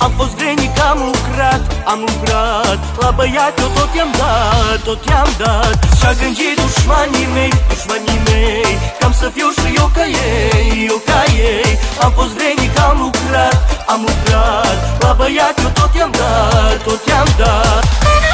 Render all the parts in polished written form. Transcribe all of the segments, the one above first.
Am fost grenic, am lucrat la băiat eu tot i-am dat, Și-a gândit dușmanii mei Cam să fiu și eu ca ei, Am fost grenic, am lucrat la băiat eu tot i-am dat,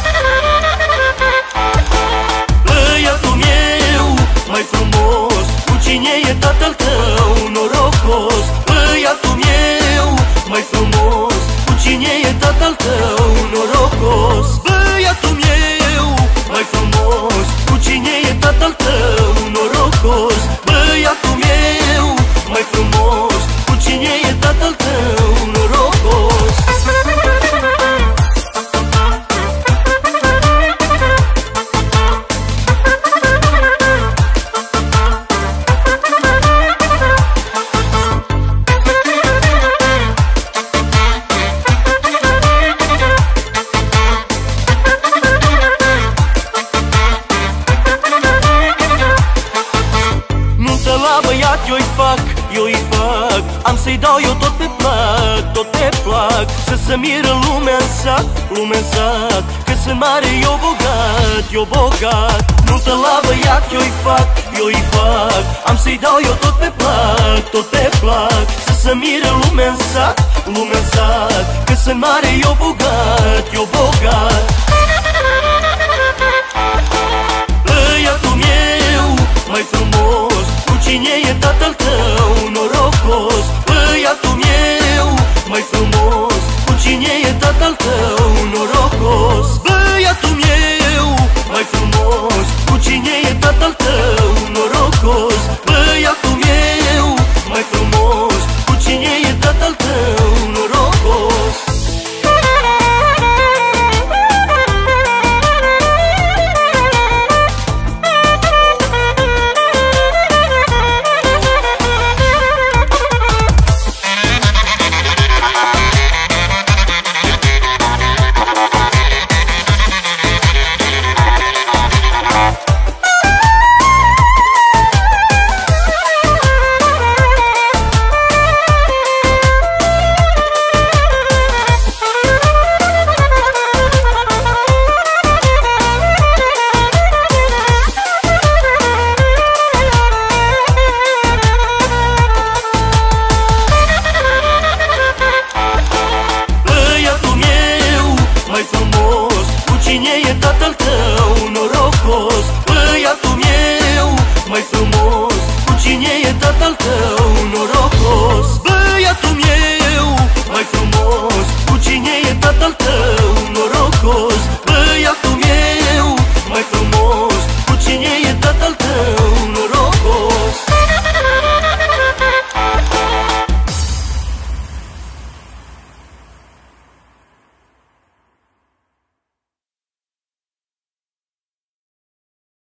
Băiatul meu mai frumos, cu cine e tatăl tău norocos? Băiatul meu mai frumos, cu cine e tatăl tău norocos? Băiatul meu mai frumos, cu cine e tatăl tău norocos? Băiatul meu mai frumos, cu cine e tatăl tău norocos? Eu-i fac, am să-i dau eu tot pe plac, Să se miră lumea în sat, Că sunt mare, eu bogat. Nu-te la băiat, eu-i fac, am să-i dau eu tot pe plac, Să se miră lumea în sat, Că sunt mare, eu bogat. Băiatul meu mai frumos, cu cine e tatăl tău norocos? Băiatul meu mai frumos, cu cine e tatăl tău